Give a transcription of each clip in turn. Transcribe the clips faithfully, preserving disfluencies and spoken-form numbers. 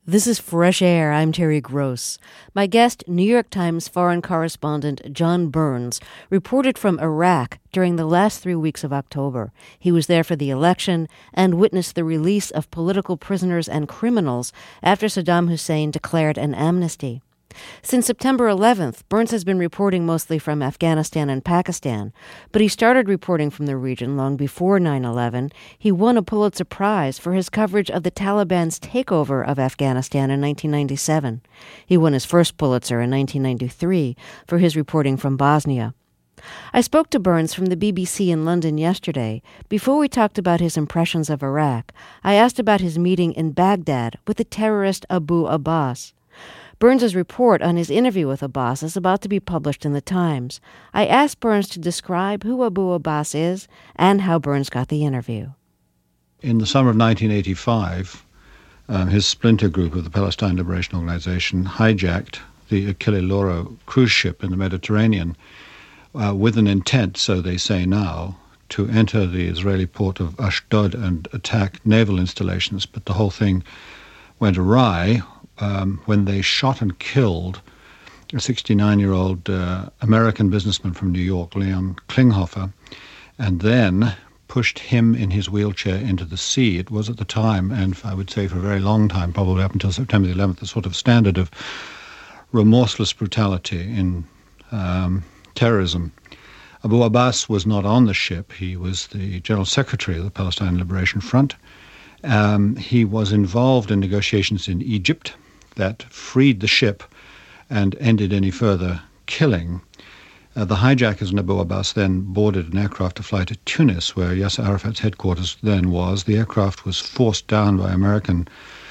This is Fresh Air. I'm Terry Gross. My guest, New York Times foreign correspondent John Burns, reported from Iraq during the last three weeks of October. He was there for the election and witnessed the release of political prisoners and criminals after Saddam Hussein declared an amnesty. Since September eleventh, Burns has been reporting mostly from Afghanistan and Pakistan, but he started reporting from the region long before nine eleven. He won a Pulitzer Prize for his coverage of the Taliban's takeover of Afghanistan in nineteen ninety-seven. He won his first Pulitzer in nineteen ninety-three for his reporting from Bosnia. I spoke to Burns from the B B C in London yesterday. Before we talked about his impressions of Iraq, I asked about his meeting in Baghdad with the terrorist Abu Abbas. Burns' report on his interview with Abbas is about to be published in the Times. I asked Burns to describe who Abu Abbas is and how Burns got the interview. In the summer of nineteen eighty-five, um, his splinter group of the Palestine Liberation Organization hijacked the Achille Lauro cruise ship in the Mediterranean uh, with an intent, so they say now, to enter the Israeli port of Ashdod and attack naval installations. But the whole thing went awry Um, when they shot and killed a sixty-nine-year-old uh, American businessman from New York, Leon Klinghoffer, and then pushed him in his wheelchair into the sea. It was at the time, and I would say for a very long time, probably up until September the eleventh, the sort of standard of remorseless brutality in um, terrorism. Abu Abbas was not on the ship. He was the General Secretary of the Palestine Liberation Front. Um, he was involved in negotiations in Egypt that freed the ship and ended any further killing. Uh, the hijackers in Abu Abbas then boarded an aircraft to fly to Tunis, where Yasser Arafat's headquarters then was. The aircraft was forced down by American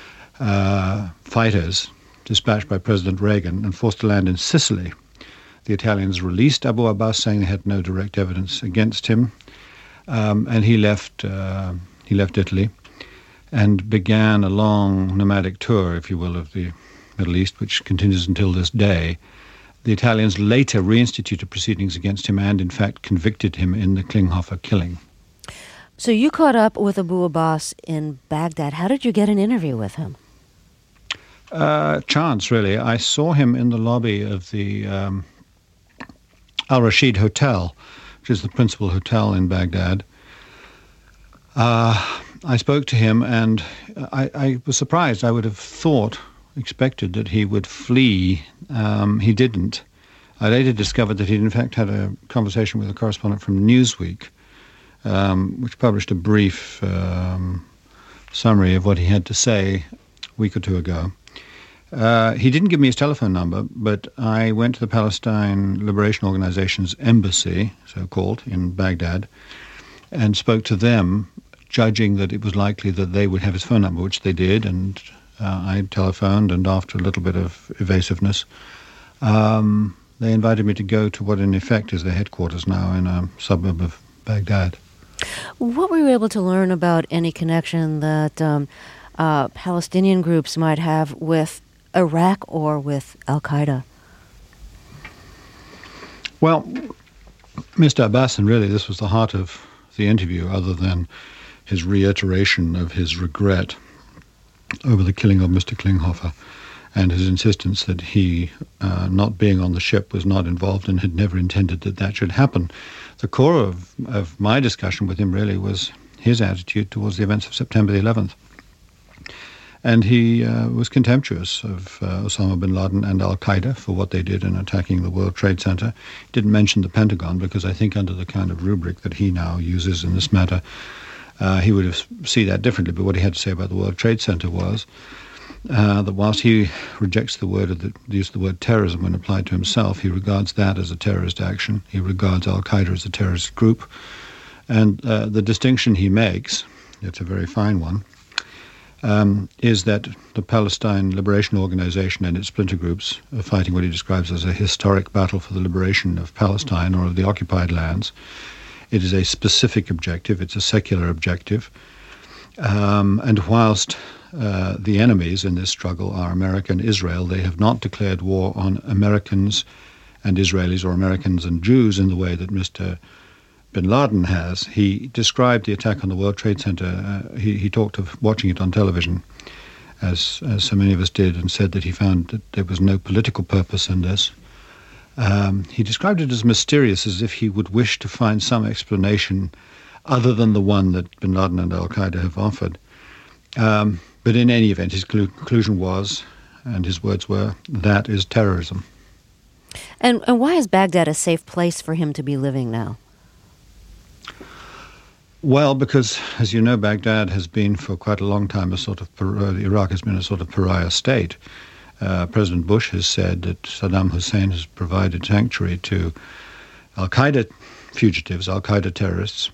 uh, fighters, dispatched by President Reagan, and forced to land in Sicily. The Italians released Abu Abbas, saying they had no direct evidence against him, um, and he left. Uh, he left Italy and began a long nomadic tour, if you will, of the Middle East, which continues until this day. The Italians later reinstituted proceedings against him and, in fact, convicted him in the Klinghoffer killing. So you caught up with Abu Abbas in Baghdad. How did you get an interview with him? Uh, chance, really. I saw him in the lobby of the um, Al Rashid Hotel, which is the principal hotel in Baghdad. Uh, I spoke to him, and I, I was surprised. I would have thought, expected that he would flee. Um, he didn't. I later discovered that he'd in fact had a conversation with a correspondent from Newsweek, um, which published a brief um, summary of what he had to say a week or two ago. Uh, he didn't give me his telephone number, but I went to the Palestine Liberation Organization's embassy, so-called, in Baghdad, and spoke to them, judging that it was likely that they would have his phone number, which they did, and uh, I telephoned, and after a little bit of evasiveness, um, they invited me to go to what in effect is their headquarters now in a suburb of Baghdad. What were you able to learn about any connection that um, uh, Palestinian groups might have with Iraq or with Al-Qaeda? Well, Mister Abbas, and really this was the heart of the interview, other than his reiteration of his regret over the killing of Mister Klinghoffer and his insistence that he, uh, not being on the ship, was not involved and had never intended that that should happen. The core of, of my discussion with him really was his attitude towards the events of September the eleventh. And he uh, was contemptuous of uh, Osama bin Laden and Al-Qaeda for what they did in attacking the World Trade Center. He didn't mention the Pentagon because I think under the kind of rubric that he now uses in this matter, Uh, he would have see that differently, but what he had to say about the World Trade Center was uh, that whilst he rejects the word of the, the use of the word terrorism when applied to himself, he regards that as a terrorist action. He regards Al-Qaeda as a terrorist group. And uh, the distinction he makes, it's a very fine one, um, is that the Palestine Liberation Organization and its splinter groups are fighting what he describes as a historic battle for the liberation of Palestine or of the occupied lands. It is a specific objective. It's a secular objective. Um, and whilst uh, the enemies in this struggle are America and Israel, they have not declared war on Americans and Israelis or Americans and Jews in the way that Mister bin Laden has. He described the attack on the World Trade Center. Uh, he, he talked of watching it on television as, as so many of us did, and said that he found that there was no political purpose in this. Um, he described it as mysterious, as if he would wish to find some explanation other than the one that bin Laden and al-Qaeda have offered. Um, but in any event, his clu- conclusion was, and his words were, that is terrorism. And, and why is Baghdad a safe place for him to be living now? Well, because, as you know, Baghdad has been for quite a long time a sort of, uh, Iraq has been a sort of pariah state. Uh, President Bush has said that Saddam Hussein has provided sanctuary to al-Qaeda fugitives, al-Qaeda terrorists.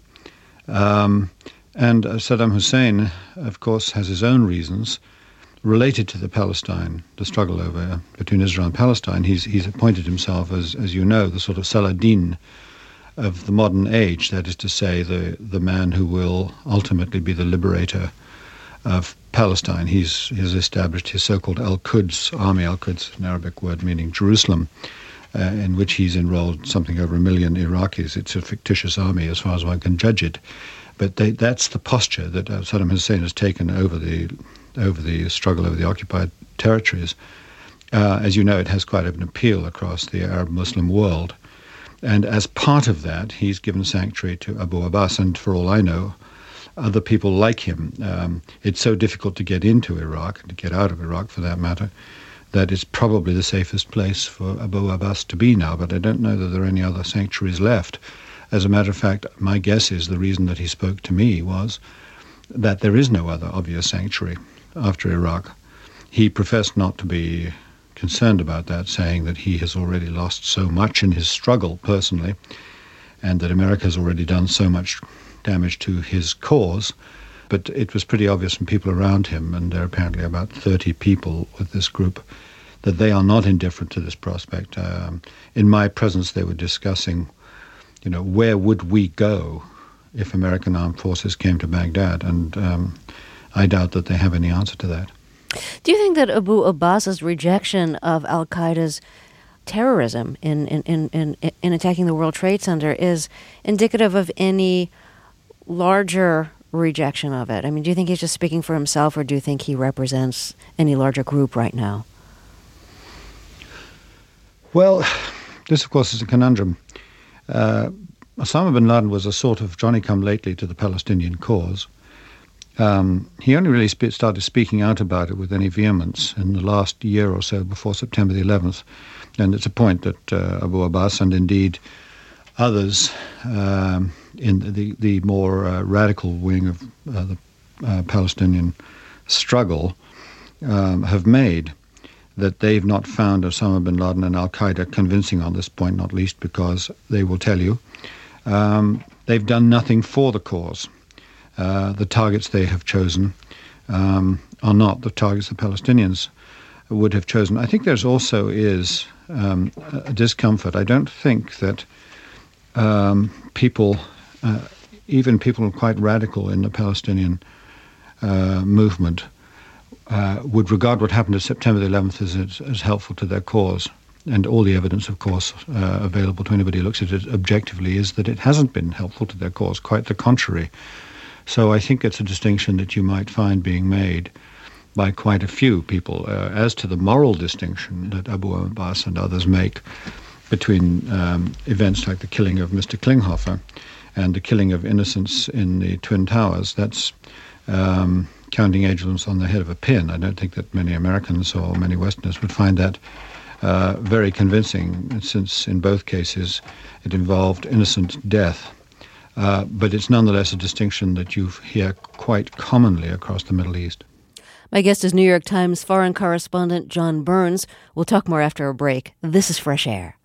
Um, and uh, Saddam Hussein, of course, has his own reasons related to the Palestine, the struggle over between Israel and Palestine. He's, he's appointed himself, as, as you know, the sort of Saladin of the modern age, that is to say, the, the man who will ultimately be the liberator of Palestine. He's, he's established his so-called Al-Quds army, Al-Quds, an Arabic word meaning Jerusalem, uh, in which he's enrolled something over a million Iraqis. It's a fictitious army as far as one can judge it. But they, that's the posture that uh, Saddam Hussein has taken over the over the struggle over the occupied territories. Uh, as you know, it has quite an appeal across the Arab Muslim world. And as part of that, he's given sanctuary to Abu Abbas, and for all I know, other people like him. Um, it's so difficult to get into Iraq, and to get out of Iraq for that matter, that it's probably the safest place for Abu Abbas to be now, but I don't know that there are any other sanctuaries left. As a matter of fact, my guess is the reason that he spoke to me was that there is no other obvious sanctuary after Iraq. He professed not to be concerned about that, saying that he has already lost so much in his struggle personally, and that America has already done so much damage to his cause. But it was pretty obvious from people around him, and there are apparently about thirty people with this group, that they are not indifferent to this prospect. Um, in my presence, they were discussing, you know, where would we go if American armed forces came to Baghdad? And um, I doubt that they have any answer to that. Do you think that Abu Abbas's rejection of al-Qaeda's terrorism in, in, in, in, in attacking the World Trade Center is indicative of any larger rejection of it? I mean, do you think he's just speaking for himself, or do you think he represents any larger group right now? Well, this, of course, is a conundrum. Uh, Osama bin Laden was a sort of Johnny-come-lately to the Palestinian cause. Um, he only really sp- started speaking out about it with any vehemence in the last year or so before September the eleventh. And it's a point that uh, Abu Abbas and indeed others um, in the, the more uh, radical wing of uh, the uh, Palestinian struggle um, have made, that they've not found Osama bin Laden and al-Qaeda convincing on this point, not least because they will tell you um, they've done nothing for the cause. Uh, the targets they have chosen um, are not the targets the Palestinians would have chosen. I think there's also is um, a discomfort. I don't think that um, people, uh, even people quite radical in the Palestinian uh, movement, uh, would regard what happened on September the eleventh as, as, as helpful to their cause. And all the evidence, of course, uh, available to anybody who looks at it objectively is that it hasn't been helpful to their cause, quite the contrary. So I think it's a distinction that you might find being made by quite a few people. Uh, as to the moral distinction that Abu Abbas and others make between um, events like the killing of Mister Klinghoffer and the killing of innocents in the Twin Towers, that's um, counting angels on the head of a pin. I don't think that many Americans or many Westerners would find that uh, very convincing, since in both cases it involved innocent death. Uh, but it's nonetheless a distinction that you hear quite commonly across the Middle East. My guest is New York Times foreign correspondent John Burns. We'll talk more after a break. This is Fresh Air.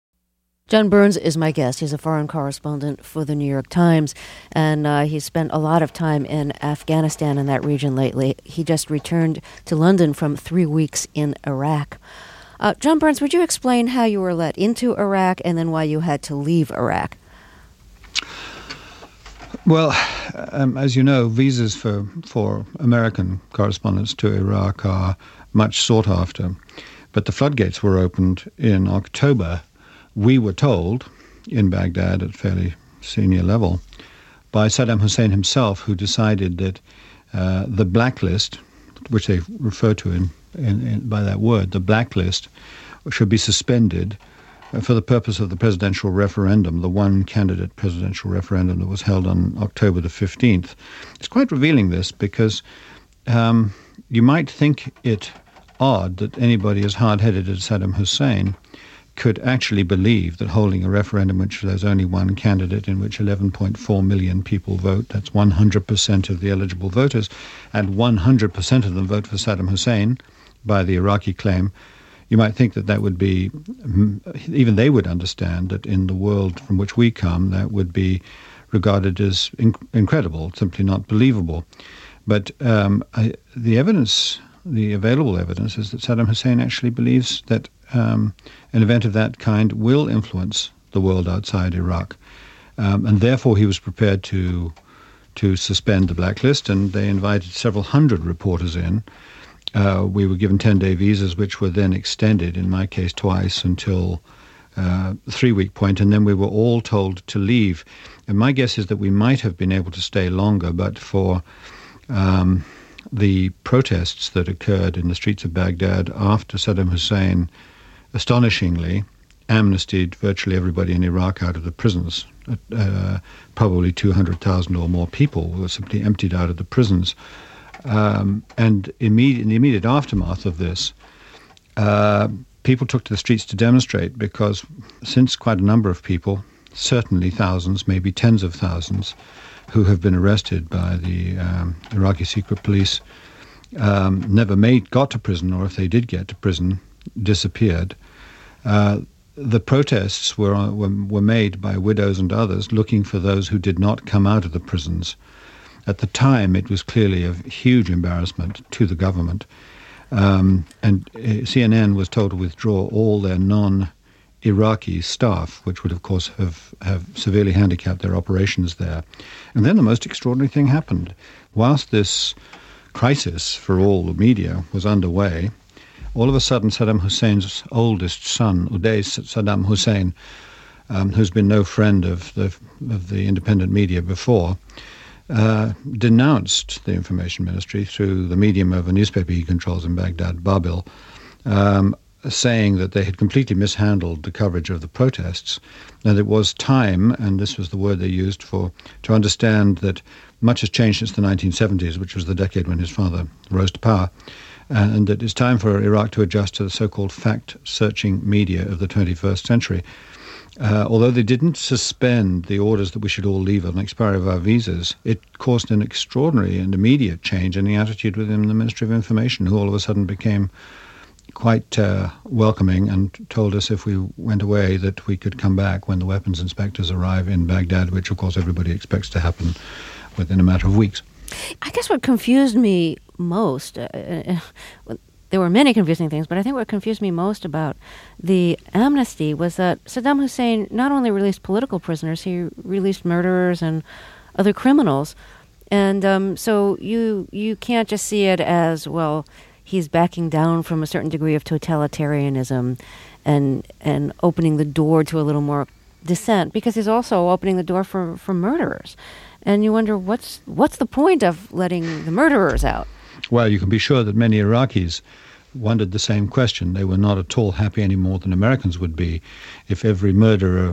John Burns is my guest. He's a foreign correspondent for the New York Times, and uh, he's spent a lot of time in Afghanistan and that region lately. He just returned to London from three weeks in Iraq. Uh, John Burns, would you explain how you were let into Iraq and then why you had to leave Iraq? Well, um, as you know, visas for, for American correspondents to Iraq are much sought after. But the floodgates were opened in October, we were told, in Baghdad at fairly senior level, by Saddam Hussein himself, who decided that uh, the blacklist, which they refer to in, in, in by that word, the blacklist, should be suspended for the purpose of the presidential referendum, the one-candidate presidential referendum that was held on October the fifteenth. It's quite revealing, this, because um, you might think it odd that anybody as hard-headed as Saddam Hussein could actually believe that holding a referendum which there's only one candidate in which eleven point four million people vote, that's one hundred percent of the eligible voters, and one hundred percent of them vote for Saddam Hussein by the Iraqi claim, you might think that that would be, even they would understand that in the world from which we come, that would be regarded as inc- incredible, simply not believable. But um, I, the evidence, the available evidence, is that Saddam Hussein actually believes that um, an event of that kind will influence the world outside Iraq. Um, and therefore he was prepared to to suspend the blacklist, and they invited several hundred reporters in. Uh, we were given ten-day visas, which were then extended, in my case twice, until uh, the three-week point, and then we were all told to leave. And my guess is that we might have been able to stay longer, but for um, the protests that occurred in the streets of Baghdad after Saddam Hussein, astonishingly, amnestied virtually everybody in Iraq out of the prisons. Uh, probably two hundred thousand or more people were simply emptied out of the prisons. Um, and immediate, in the immediate aftermath of this, uh, people took to the streets to demonstrate, because since quite a number of people, certainly thousands, maybe tens of thousands, who have been arrested by the um, Iraqi secret police, um, never made got to prison, or if they did get to prison, disappeared. Uh, the protests were, were were made by widows and others looking for those who did not come out of the prisons. At the time, it was clearly a huge embarrassment to the government. Um, and C N N was told to withdraw all their non-Iraqi staff, which would, of course, have, have severely handicapped their operations there. And then the most extraordinary thing happened. Whilst this crisis for all the media was underway, all of a sudden Saddam Hussein's oldest son, Uday Saddam Hussein, um, who's been no friend of the, of the independent media before, Uh, denounced the information ministry through the medium of a newspaper he controls in Baghdad, Babil, um, saying that they had completely mishandled the coverage of the protests, and it was time, and this was the word they used for, to understand that much has changed since the nineteen seventies, which was the decade when his father rose to power, uh, and that it's time for Iraq to adjust to the so-called fact-searching media of the twenty-first century. Uh, although they didn't suspend the orders that we should all leave on the expiry of our visas, it caused an extraordinary and immediate change in the attitude within the Ministry of Information, who all of a sudden became quite uh, welcoming and told us if we went away that we could come back when the weapons inspectors arrive in Baghdad, which, of course, everybody expects to happen within a matter of weeks. I guess what confused me most... Uh, uh, There were many confusing things, but I think what confused me most about the amnesty was that Saddam Hussein not only released political prisoners, he released murderers and other criminals. And um, so you you can't just see it as, well, he's backing down from a certain degree of totalitarianism and and opening the door to a little more dissent, because he's also opening the door for, for murderers. And you wonder, what's what's the point of letting the murderers out? Well, you can be sure that many Iraqis wondered the same question. They were not at all happy any more than Americans would be if every murderer,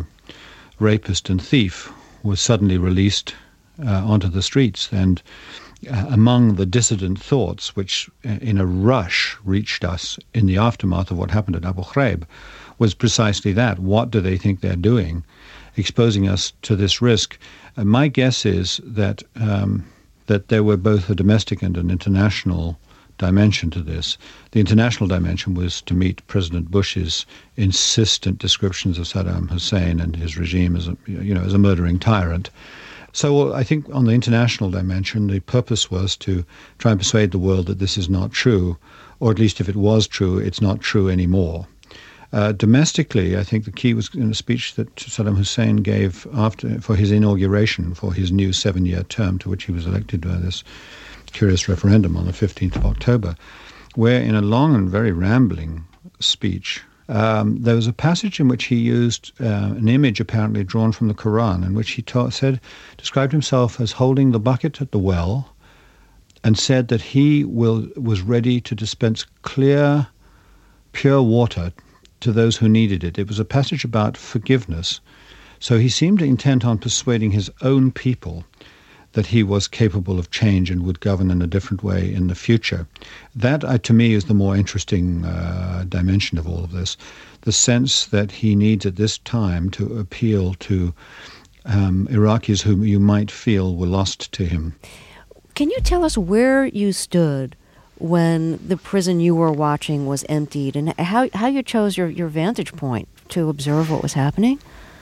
rapist and thief was suddenly released uh, onto the streets. And uh, among the dissident thoughts, which uh, in a rush reached us in the aftermath of what happened at Abu Ghraib, was precisely that. What do they think they're doing, exposing us to this risk? Uh, my guess is that um, that there were both a domestic and an international dimension to this. The international dimension was to meet President Bush's insistent descriptions of Saddam Hussein and his regime as a, you know, as a murdering tyrant. So I think on the international dimension, the purpose was to try and persuade the world that this is not true, or at least if it was true, it's not true anymore. Uh, domestically, I think the key was in a speech that Saddam Hussein gave after for his inauguration for his new seven-year term, to which he was elected by this curious referendum on the fifteenth of October, where in a long and very rambling speech, um, there was a passage in which he used uh, an image apparently drawn from the Quran, in which he ta- said, described himself as holding the bucket at the well, and said that he will, was ready to dispense clear, pure water to those who needed it. It was a passage about forgiveness. So he seemed intent on persuading his own people that he was capable of change and would govern in a different way in the future. That, uh, to me, is the more interesting uh, dimension of all of this, the sense that he needs at this time to appeal to um, Iraqis whom you might feel were lost to him. Can you tell us where you stood when the prison you were watching was emptied, and how, how you chose your, your vantage point to observe what was happening?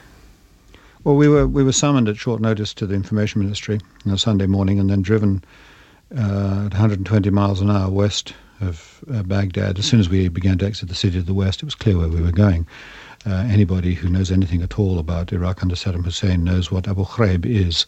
Well, we were we were summoned at short notice to the Information Ministry on a Sunday morning and then driven uh, at one hundred twenty miles an hour west of uh, Baghdad. As soon as we began to exit the city to the west, it was clear where we were going. Uh, anybody who knows anything at all about Iraq under Saddam Hussein knows what Abu Ghraib is.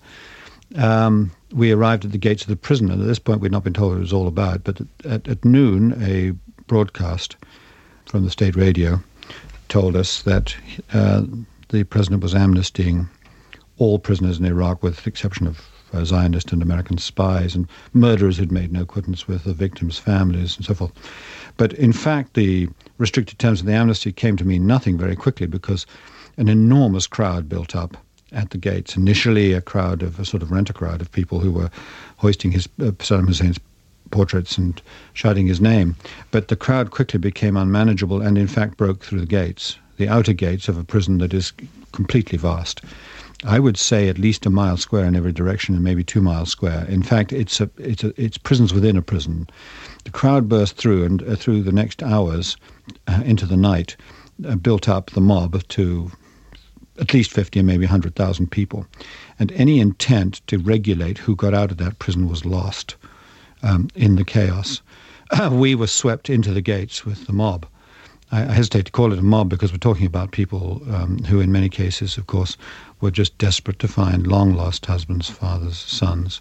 Um, we arrived at the gates of the prison, and at this point we'd not been told what it was all about, but at, at noon a broadcast from the state radio told us that uh, the president was amnestying all prisoners in Iraq with the exception of uh, Zionist and American spies and murderers who'd made no acquaintance with the victims' families and so forth. But in fact, the restricted terms of the amnesty came to mean nothing very quickly because an enormous crowd built up at the gates. Initially a crowd of, a sort of rent-a-crowd of people who were hoisting his uh, Saddam Hussein's portraits and shouting his name. But the crowd quickly became unmanageable and in fact broke through the gates, the outer gates of a prison that is completely vast. I would say at least a mile square in every direction and maybe two miles square. In fact, it's a, it's a, it's prisons within a prison. The crowd burst through and uh, through the next hours uh, into the night uh, built up the mob to at least fifty and maybe one hundred thousand people. And any intent to regulate who got out of that prison was lost um, in the chaos. Uh, we were swept into the gates with the mob. I hesitate to call it a mob because we're talking about people um, who in many cases, of course, were just desperate to find long-lost husbands, fathers, sons.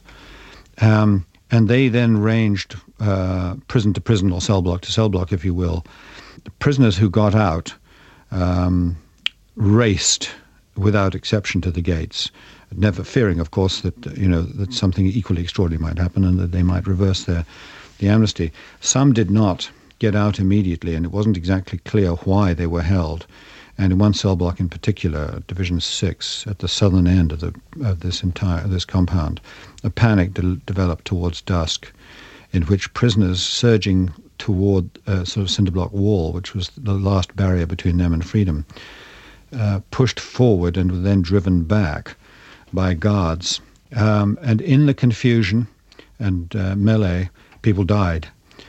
Um, and they then ranged uh, prison to prison or cell block to cell block, if you will. The prisoners who got out um, raced without exception to the gates, never fearing, of course, that you know that something equally extraordinary might happen and that they might reverse their the amnesty. Some did not get out immediately, and it wasn't exactly clear why they were held. And in one cell block in particular, Division Six, at the southern end of the of this entire this compound, a panic de- developed towards dusk, in which prisoners surging toward a sort of cinder block wall, which was the last barrier between them and freedom, uh, pushed forward and were then driven back by guards. Um, and in the confusion and uh, melee, people died.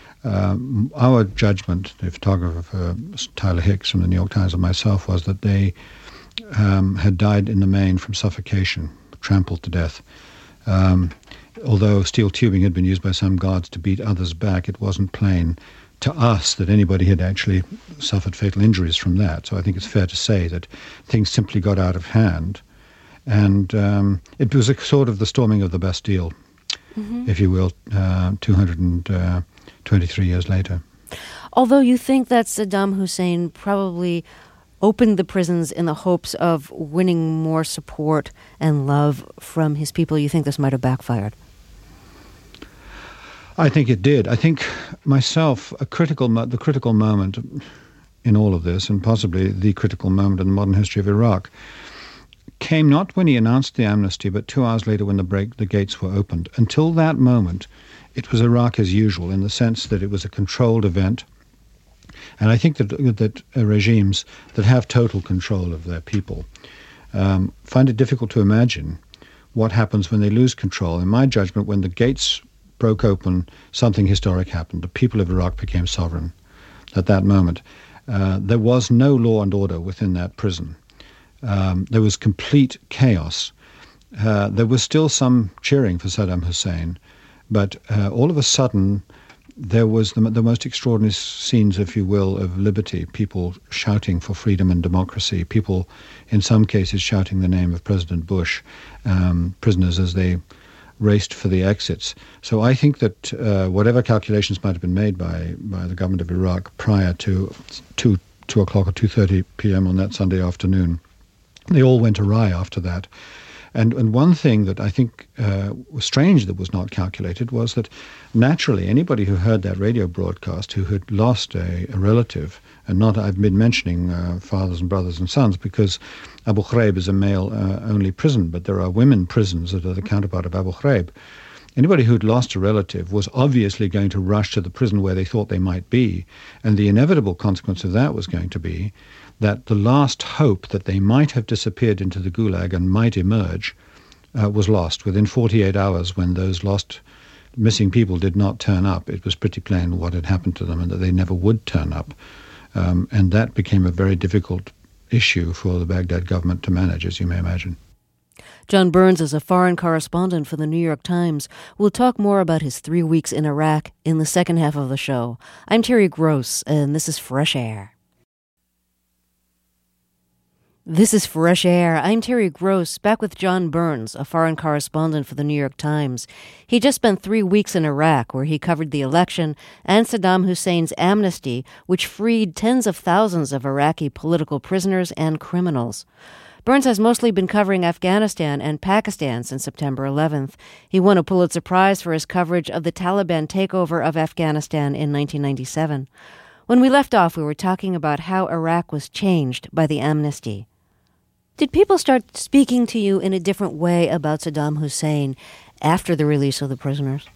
Um, our judgment, the photographer uh, Tyler Hicks from the New York Times and myself, was that they um, had died in the main from suffocation, trampled to death. Um, although steel tubing had been used by some guards to beat others back, it wasn't plain to us that anybody had actually suffered fatal injuries from that. So I think it's fair to say that things simply got out of hand. And um, it was a sort of the storming of the Bastille, mm-hmm. if you will, uh, two hundred twenty-three years later. Although you think that Saddam Hussein probably opened the prisons in the hopes of winning more support and love from his people, you think this might have backfired? I think it did. I think myself, a critical, mo- the critical moment in all of this, and possibly the critical moment in the modern history of Iraq, came not when he announced the amnesty, but two hours later when the break, the gates were opened. Until that moment, it was Iraq as usual, in the sense that it was a controlled event. And I think that that uh, regimes that have total control of their people um, find it difficult to imagine what happens when they lose control. In my judgment, when the gates broke open, something historic happened. The people of Iraq became sovereign at that moment. Uh, there was no law and order within that prison. Um, there was complete chaos. Uh, there was still some cheering for Saddam Hussein, but uh, all of a sudden there was the, the most extraordinary scenes, if you will, of liberty, people shouting for freedom and democracy, people in some cases shouting the name of President Bush, um, prisoners as they raced for the exits. So I think that uh, whatever calculations might have been made by, by the government of Iraq prior to two, two o'clock or two thirty p.m. on that Sunday afternoon, they all went awry after that. And, and one thing that I think uh, was strange that was not calculated was that naturally anybody who heard that radio broadcast who had lost a, a relative, and not I've been mentioning uh, fathers and brothers and sons because Abu Ghraib is a male-only uh, prison, but there are women prisons that are the counterpart of Abu Ghraib. Anybody who'd lost a relative was obviously going to rush to the prison where they thought they might be, and the inevitable consequence of that was going to be that the last hope that they might have disappeared into the Gulag and might emerge uh, was lost. Within forty-eight hours, when those lost missing people did not turn up, it was pretty plain what had happened to them and that they never would turn up. Um, and that became a very difficult issue for the Baghdad government to manage, as you may imagine. John Burns is a foreign correspondent for the New York Times. We'll talk more about his three weeks in Iraq in the second half of the show. I'm Terry Gross, and this is Fresh Air. This is Fresh Air. I'm Terry Gross, back with John Burns, a foreign correspondent for the New York Times. He just spent three weeks in Iraq, where he covered the election and Saddam Hussein's amnesty, which freed tens of thousands of Iraqi political prisoners and criminals. Burns has mostly been covering Afghanistan and Pakistan since September eleventh. He won a Pulitzer Prize for his coverage of the Taliban takeover of Afghanistan in nineteen ninety-seven. When we left off, we were talking about how Iraq was changed by the amnesty. Did people start speaking to you in a different way about Saddam Hussein after the release of the prisoners?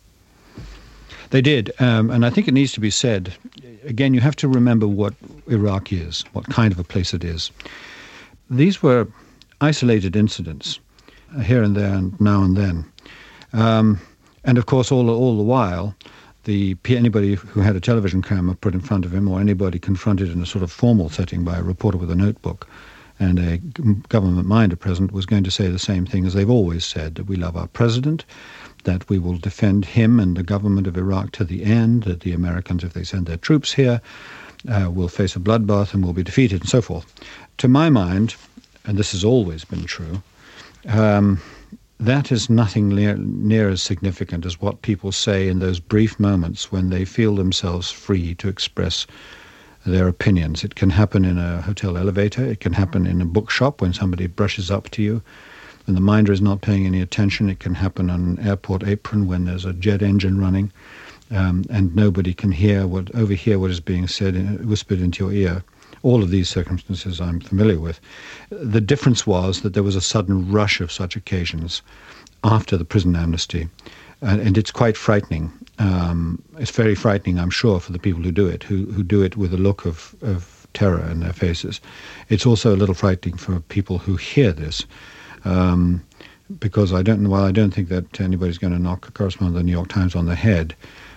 They did, um, and I think it needs to be said, again, you have to remember what Iraq is, what kind of a place it is. These were isolated incidents, uh, here and there and now and then. Um, and of course, all, all the while, the anybody who had a television camera put in front of him, or anybody confronted in a sort of formal setting by a reporter with a notebook and a government minder present, was going to say the same thing as they've always said, that we love our president, that we will defend him and the government of Iraq to the end, that the Americans, if they send their troops here, uh, will face a bloodbath and will be defeated, and so forth. To my mind, and this has always been true, um, that is nothing near, near as significant as what people say in those brief moments when they feel themselves free to express their opinions. It can happen in a hotel elevator. It can happen in a bookshop when somebody brushes up to you and the minder is not paying any attention. It can happen on an airport apron when there's a jet engine running um, and nobody can hear what overhear what is being said, in, whispered into your ear. All of these circumstances I'm familiar with. The difference was that there was a sudden rush of such occasions after the prison amnesty, and, and it's quite frightening. Um, it's very frightening, I'm sure, for the people who do it, who, who do it with a look of, of terror in their faces. It's also a little frightening for people who hear this, um, because I don't, while I don't think that anybody's going to knock a correspondent of the New York Times on the head,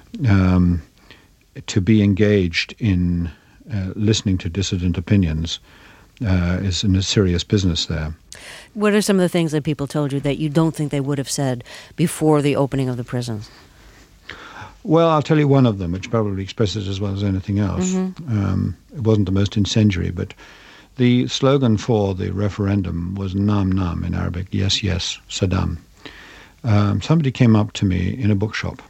um, to be engaged in Uh, listening to dissident opinions uh, is in a serious business there. What are some of the things that people told you that you don't think they would have said before the opening of the prisons? Well, I'll tell you one of them, which probably expresses as well as anything else. Mm-hmm. Um, it wasn't the most incendiary, but the slogan for the referendum was Nam Nam in Arabic, yes, yes, Saddam. Um, somebody came up to me in a bookshop,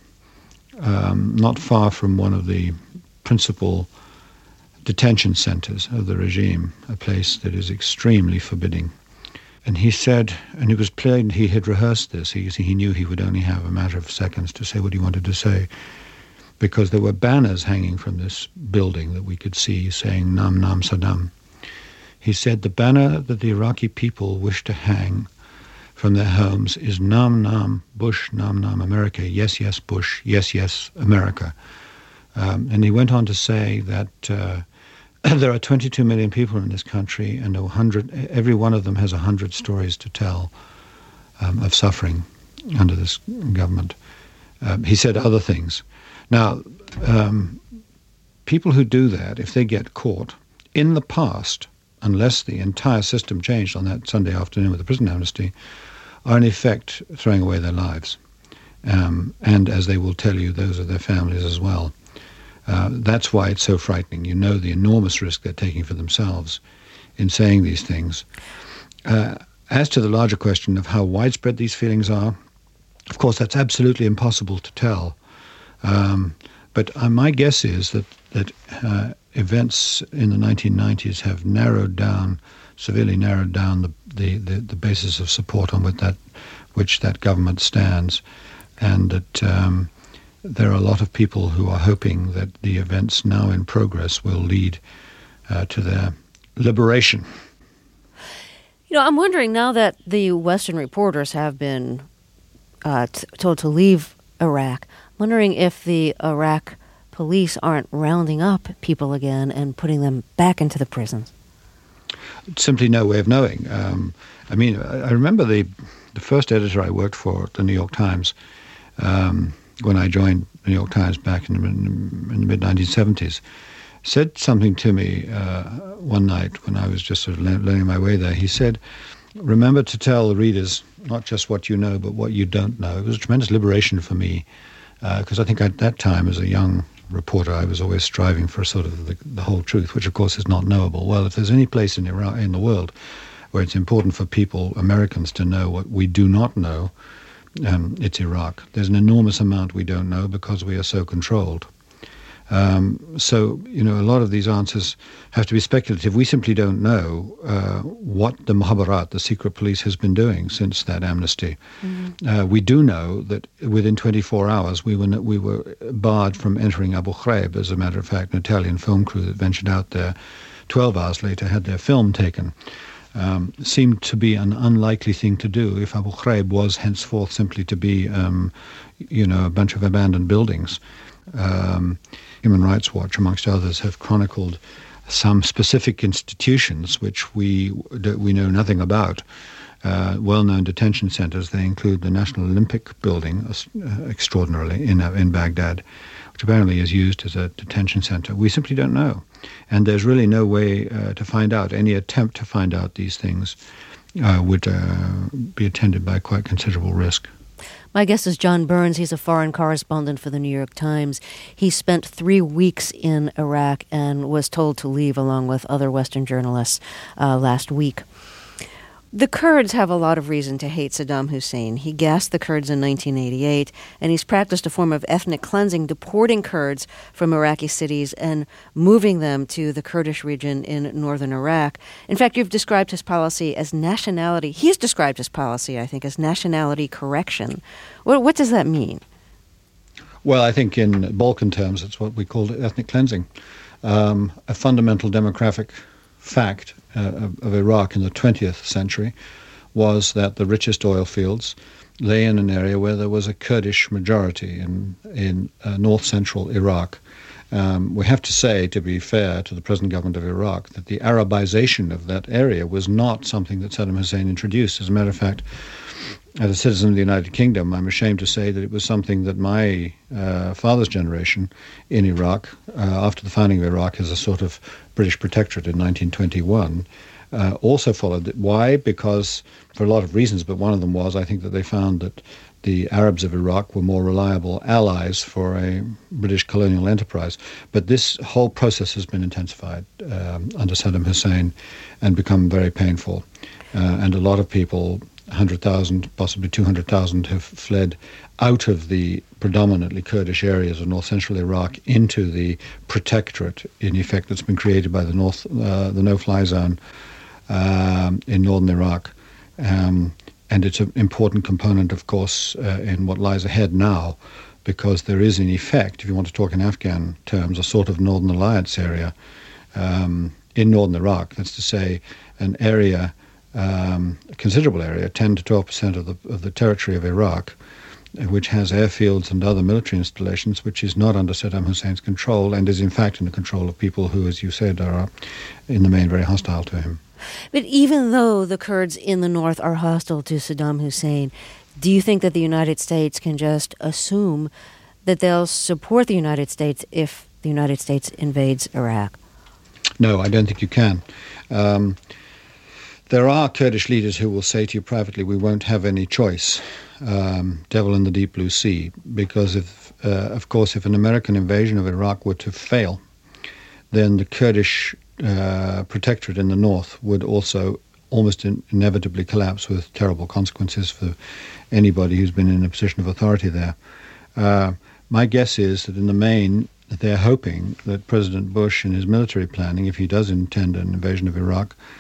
um, not far from one of the principal detention centers of the regime, a place that is extremely forbidding. And he said, and it was plain he had rehearsed this, he, he knew he would only have a matter of seconds to say what he wanted to say, because there were banners hanging from this building that we could see saying Nam Nam Saddam. He said the banner that the Iraqi people wish to hang from their homes is Nam Nam Bush, Nam Nam America, yes, yes, Bush, yes, yes, America. Um, and he went on to say that uh, there are twenty-two million people in this country, and one hundred, every one of them has one hundred stories to tell um, of suffering under this government. Um, he said other things. Now, um, people who do that, if they get caught, in the past, unless the entire system changed on that Sunday afternoon with the prison amnesty, are in effect throwing away their lives. Um, and as they will tell you, those are their families as well. Uh, that's why it's so frightening. You know the enormous risk they're taking for themselves in saying these things. Uh, as to the larger question of how widespread these feelings are, of course, that's absolutely impossible to tell. Um, but uh, my guess is that, that uh, events in the nineteen nineties have narrowed down severely narrowed down the, the, the, the basis of support on which that, which that government stands, and that um, there are a lot of people who are hoping that the events now in progress will lead uh, to their liberation. You know, I'm wondering now that the Western reporters have been uh, t- told to leave Iraq, I'm wondering if the Iraq police aren't rounding up people again and putting them back into the prisons. Simply no way of knowing. Um, I mean, I, I remember the the first editor I worked for at the New York Times, um, when I joined the New York Times back in, in, in the mid nineteen seventies, said something to me uh, one night when I was just sort of le- learning my way there. He said, remember to tell the readers not just what you know, but what you don't know. It was a tremendous liberation for me, because uh, I think at that time, as a young reporter, I was always striving for sort of the, the whole truth, which of course is not knowable. Well, if there's any place in Iraq, in the world where it's important for people, Americans, to know what we do not know, um, it's Iraq. There's an enormous amount we don't know because we are so controlled. Um, so, you know, a lot of these answers have to be speculative. We simply don't know uh, what the Mukhabarat, the secret police, has been doing since that amnesty. Mm-hmm. Uh, we do know that within twenty-four hours we were we were barred from entering Abu Ghraib. As a matter of fact, an Italian film crew that ventured out there twelve hours later had their film taken. Um, seemed to be an unlikely thing to do if Abu Ghraib was henceforth simply to be, um, you know, a bunch of abandoned buildings. Um, Human Rights Watch, amongst others, have chronicled some specific institutions which we we know nothing about. Uh, well-known detention centers. They include the National Olympic Building, uh, extraordinarily, in uh, in Baghdad, which apparently is used as a detention center. We simply don't know. And there's really no way uh, to find out. Any attempt to find out these things uh, would uh, be attended by quite considerable risk. My guest is John Burns. He's a foreign correspondent for the New York Times. He spent three weeks in Iraq and was told to leave along with other Western journalists uh, last week. The Kurds have a lot of reason to hate Saddam Hussein. He gassed the Kurds in nineteen eighty-eight, and he's practiced a form of ethnic cleansing, deporting Kurds from Iraqi cities and moving them to the Kurdish region in northern Iraq. In fact, you've described his policy as nationality. He's described his policy, I think, as nationality correction. What, what does that mean? Well, I think in Balkan terms, it's what we call ethnic cleansing. Um, a fundamental demographic fact uh, of, of Iraq in the twentieth century was that the richest oil fields lay in an area where there was a Kurdish majority in, in uh, north-central Iraq. Um, we have to say, to be fair to the present government of Iraq, that the Arabization of that area was not something that Saddam Hussein introduced. As a matter of fact, as a citizen of the United Kingdom, I'm ashamed to say that it was something that my uh, father's generation in Iraq, uh, after the founding of Iraq as a sort of British protectorate in nineteen twenty-one, uh, also followed. Why? Because, for a lot of reasons, but one of them was, I think, that they found that the Arabs of Iraq were more reliable allies for a British colonial enterprise. But this whole process has been intensified um, under Saddam Hussein and become very painful. Uh, and a lot of people, one hundred thousand, possibly two hundred thousand, have fled out of the predominantly Kurdish areas of north-central Iraq into the protectorate, in effect, that's been created by the North, uh, the no-fly zone um, in northern Iraq. Um, and it's an important component, of course, uh, in what lies ahead now, because there is, in effect, if you want to talk in Afghan terms, a sort of Northern Alliance area um, in northern Iraq. That's to say, an area Um, a considerable area, ten to twelve percent of the of the territory of Iraq, which has airfields and other military installations, which is not under Saddam Hussein's control and is in fact in the control of people who, as you said, are in the main very hostile to him. But even though the Kurds in the north are hostile to Saddam Hussein, do you think that the United States can just assume that they'll support the United States if the United States invades Iraq? No, I don't think you can. Um, There are Kurdish leaders who will say to you privately, we won't have any choice, um, devil in the deep blue sea, because, if, uh, of course, if an American invasion of Iraq were to fail, then the Kurdish uh, protectorate in the north would also almost in- inevitably collapse with terrible consequences for anybody who's been in a position of authority there. Uh, my guess is that in the main, they're hoping that President Bush in his military planning, if he does intend an invasion of Iraq,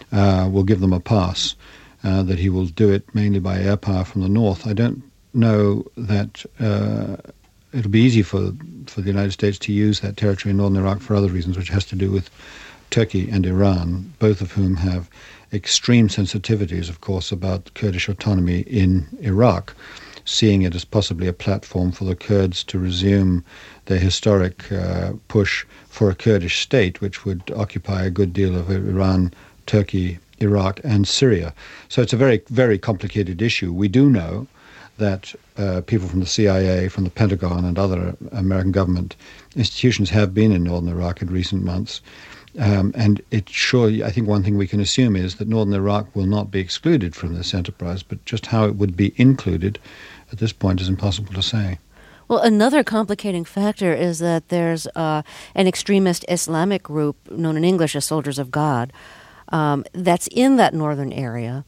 uh, will give them a pass, uh, that he will do it mainly by air power from the north. I don't know that uh, it'll be easy for for the United States to use that territory in northern Iraq for other reasons, which has to do with Turkey and Iran, both of whom have extreme sensitivities, of course, about Kurdish autonomy in Iraq, seeing it as possibly a platform for the Kurds to resume their historic uh, push for a Kurdish state, which would occupy a good deal of Iran, Turkey, Iraq, and Syria. So it's a very, very complicated issue. We do know that uh, people from the C I A, from the Pentagon, and other American government institutions have been in northern Iraq in recent months. Um, and it sure, I think one thing we can assume is that northern Iraq will not be excluded from this enterprise, but just how it would be included at this point is impossible to say. Well, another complicating factor is that there's uh, an extremist Islamic group known in English as Soldiers of God um, that's in that northern area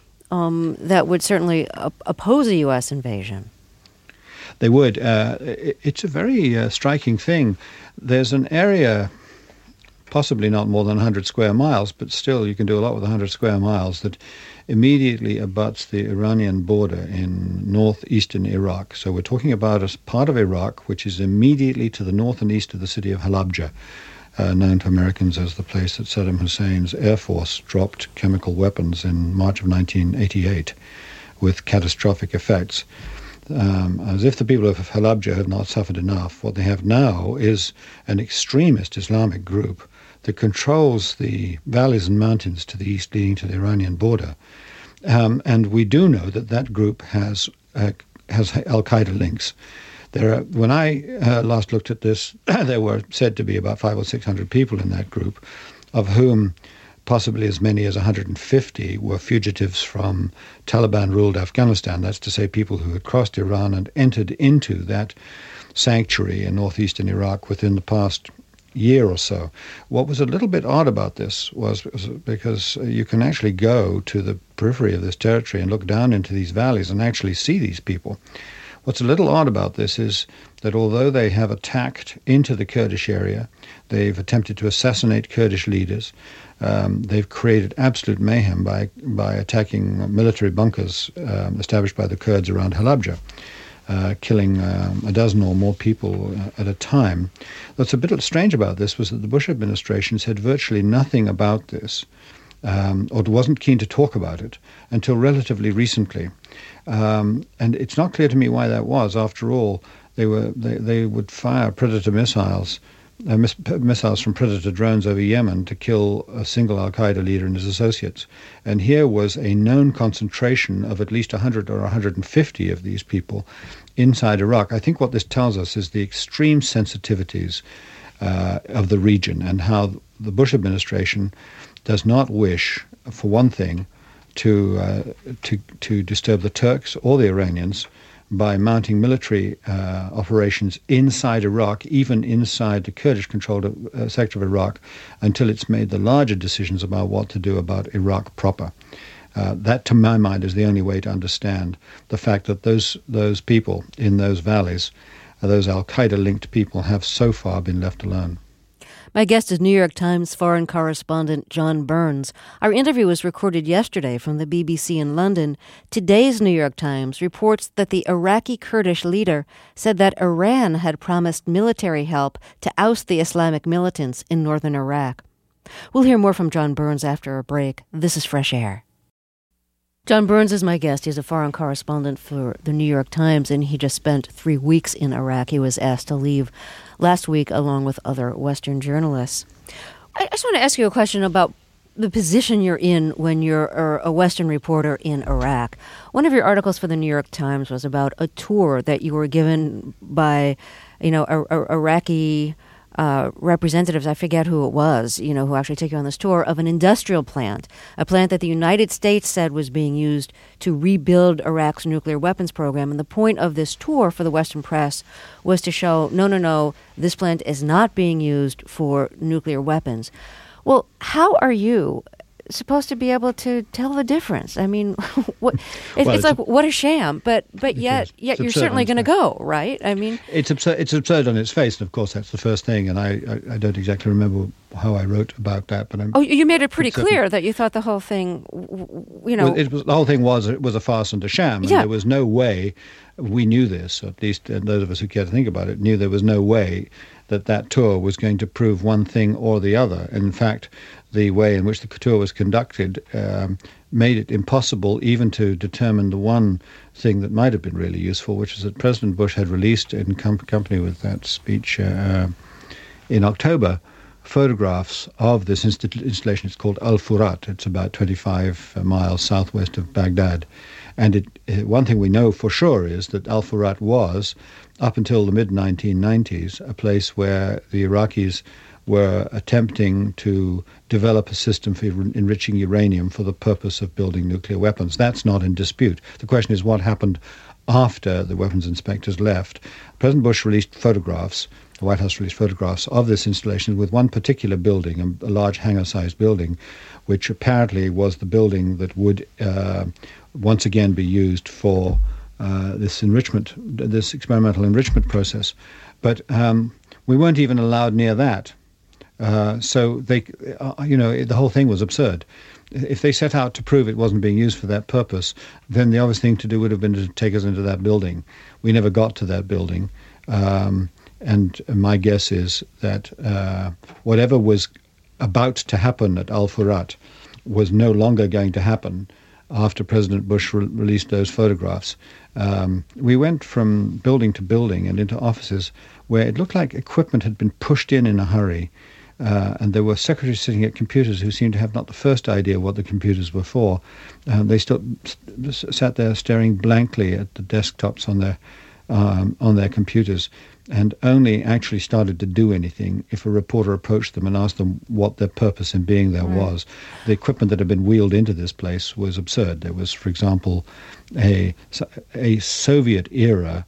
um, that would certainly op- oppose a U S invasion. They would. Uh, it, it's a very uh, striking thing. There's an area, possibly not more than one hundred square miles, but still you can do a lot with one hundred square miles, that immediately abuts the Iranian border in northeastern Iraq. So we're talking about a part of Iraq which is immediately to the north and east of the city of Halabja, uh, known to Americans as the place that Saddam Hussein's Air Force dropped chemical weapons in March of nineteen eighty-eight with catastrophic effects. Um, as if the people of Halabja have not suffered enough, what they have now is an extremist Islamic group that controls the valleys and mountains to the east leading to the Iranian border. Um, and we do know that that group has uh, has al-Qaeda links. There are, when I uh, last looked at this, there were said to be about five or six hundred people in that group, of whom possibly as many as one hundred fifty were fugitives from Taliban-ruled Afghanistan. That's to say, people who had crossed Iran and entered into that sanctuary in northeastern Iraq within the past year or so. What was a little bit odd about this was, was because you can actually go to the periphery of this territory and look down into these valleys and actually see these people. What's a little odd about this is that although they have attacked into the Kurdish area, they've attempted to assassinate Kurdish leaders, um, they've created absolute mayhem by by attacking military bunkers um, established by the Kurds around Halabja, uh, killing um, a dozen or more people at a time. What's a bit strange about this was that the Bush administration said virtually nothing about this, um, or wasn't keen to talk about it until relatively recently. Um, and it's not clear to me why that was. After all, they were they, they would fire Predator missiles, uh, miss, missiles from Predator drones over Yemen to kill a single al-Qaeda leader and his associates. And here was a known concentration of at least one hundred or one hundred fifty of these people inside Iraq. I think what this tells us is the extreme sensitivities uh, of the region, and how the Bush administration does not wish, for one thing, to uh, to to disturb the Turks or the Iranians by mounting military uh, operations inside Iraq, even inside the Kurdish-controlled uh, sector of Iraq, until it's made the larger decisions about what to do about Iraq proper. Uh, that, to my mind, is the only way to understand the fact that those those people in those valleys, uh, those al-Qaeda-linked people, have so far been left alone. My guest is New York Times foreign correspondent John Burns. Our interview was recorded yesterday from the B B C in London. Today's New York Times reports that the Iraqi Kurdish leader said that Iran had promised military help to oust the Islamic militants in northern Iraq. We'll hear more from John Burns after a break. This is Fresh Air. John Burns is my guest. He's a foreign correspondent for the New York Times, and he just spent three weeks in Iraq. He was asked to leave last week along with other Western journalists. I just want to ask you a question about the position you're in when you're a Western reporter in Iraq. One of your articles for the New York Times was about a tour that you were given by, you know, a, a Iraqi Uh, representatives, I forget who it was, you know, who actually took you on this tour, of an industrial plant, a plant that the United States said was being used to rebuild Iraq's nuclear weapons program. And the point of this tour for the Western press was to show, no, no, no, this plant is not being used for nuclear weapons. Well, how are you supposed to be able to tell the difference? I mean, what, it, well, it's, it's like, what a sham, but but yet yet you're certainly going to go, right? I mean... It's absurd, it's absurd on its face, and of course that's the first thing, and I, I, I don't exactly remember how I wrote about that, but I'm... Oh, you made it pretty clear that you thought the whole thing, you know... Well, it was, the whole thing was it was a farce and a sham, and yeah. there was no way, we knew this, at least and those of us who care to think about it, knew there was no way that that tour was going to prove one thing or the other. And in fact, the way in which the tour was conducted um, made it impossible even to determine the one thing that might have been really useful, which is that President Bush had released in com- company with that speech uh, in October photographs of this inst- installation. It's called Al Furat. It's about twenty-five miles southwest of Baghdad. And it, it, one thing we know for sure is that Al Furat was, up until the mid nineteen nineties, a place where the Iraqis were attempting to develop a system for enriching uranium for the purpose of building nuclear weapons. That's not in dispute. The question is what happened after the weapons inspectors left. President Bush released photographs, the White House released photographs of this installation with one particular building, a, a large hangar-sized building, which apparently was the building that would uh, once again be used for uh, this enrichment, this experimental enrichment process. But um, we weren't even allowed near that. Uh, so they, uh, you know, the whole thing was absurd. If they set out to prove it wasn't being used for that purpose, then the obvious thing to do would have been to take us into that building. We never got to that building. Um, and my guess is that uh, whatever was about to happen at Al Furat was no longer going to happen after President Bush re- released those photographs. Um, we went from building to building and into offices where it looked like equipment had been pushed in in a hurry. Uh, and there were secretaries sitting at computers who seemed to have not the first idea what the computers were for. Uh, they still st- sat there staring blankly at the desktops on their um, on their computers, and only actually started to do anything if a reporter approached them and asked them what their purpose in being there right. was. The equipment that had been wheeled into this place was absurd. There was, for example, a a Soviet-era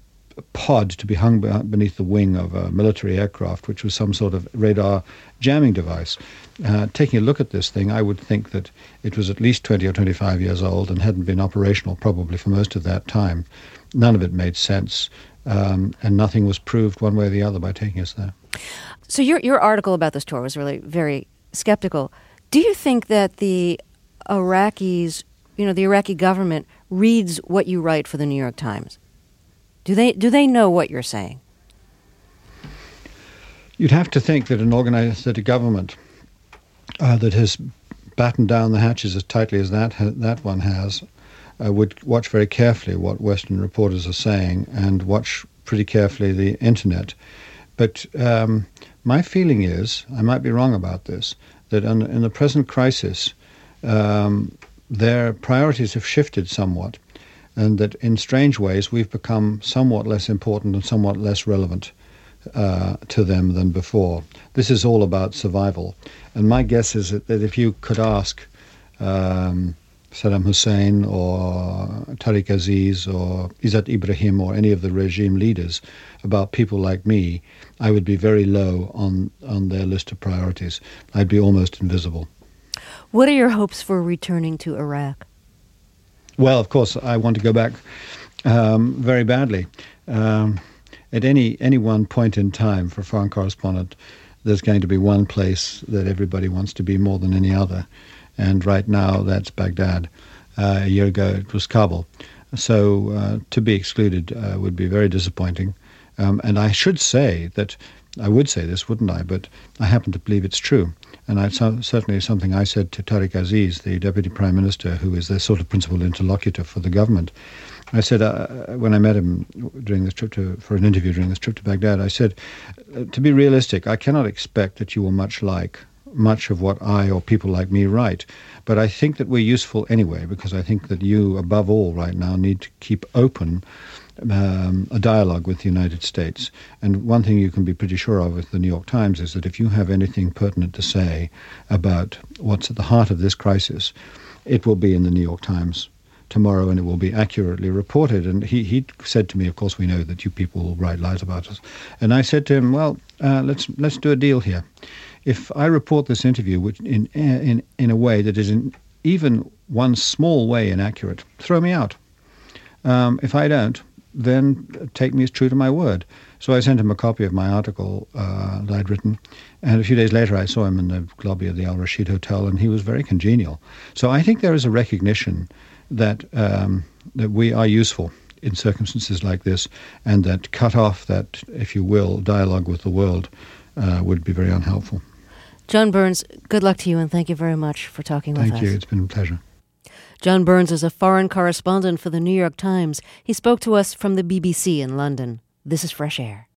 pod to be hung beneath the wing of a military aircraft, which was some sort of radar jamming device. Uh, taking a look at this thing, I would think that it was at least twenty or twenty-five years old and hadn't been operational probably for most of that time. None of it made sense, um, and nothing was proved one way or the other by taking us there. So your your article about this tour was really very skeptical. Do you think that the Iraqis, you know, the Iraqi government reads what you write for the New York Times? Do they do they know what you're saying? You'd have to think that an organized, that a government uh, that has battened down the hatches as tightly as that ha- that one has uh, would watch very carefully what Western reporters are saying and watch pretty carefully the internet. But um, my feeling is, I might be wrong about this, that in, in the present crisis, um, their priorities have shifted somewhat, and that in strange ways we've become somewhat less important and somewhat less relevant uh, to them than before. This is all about survival. And my guess is that, that if you could ask um, Saddam Hussein or Tariq Aziz or Izzat Ibrahim or any of the regime leaders about people like me, I would be very low on, on their list of priorities. I'd be almost invisible. What are your hopes for returning to Iraq? Well, of course, I want to go back um, very badly. Um, at any any one point in time for a foreign correspondent, there's going to be one place that everybody wants to be more than any other. And right now, that's Baghdad. Uh, a year ago, it was Kabul. So uh, to be excluded uh, would be very disappointing. Um, and I should say that, I would say this, wouldn't I? But I happen to believe it's true. And it's certainly something I said to Tariq Aziz, the Deputy Prime Minister, who is their sort of principal interlocutor for the government. I said, uh, when I met him during this trip to, for an interview during this trip to Baghdad, I said, to be realistic, I cannot expect that you will much like much of what I or people like me write. But I think that we're useful anyway, because I think that you, above all right now, need to keep open Um, a dialogue with the United States. And one thing you can be pretty sure of with the New York Times is that if you have anything pertinent to say about what's at the heart of this crisis, it will be in the New York Times tomorrow and it will be accurately reported. And he, he said to me, of course, we know that you people will write lies about us. And I said to him, well, uh, let's let's do a deal here. if I report this interview which in, in, in a way that is in even one small way inaccurate, throw me out. Um, if I don't, then take me as true to my word. So I sent him a copy of my article uh, that I'd written, and a few days later I saw him in the lobby of the Al Rashid Hotel, and he was very congenial. So I think there is a recognition that um, that we are useful in circumstances like this, and that cut off that, if you will, dialogue with the world uh, would be very unhelpful. John Burns, good luck to you, and thank you very much for talking with us. Thank you. It's been a pleasure. John Burns is a foreign correspondent for the New York Times. He spoke to us from the B B C in London. This is Fresh Air.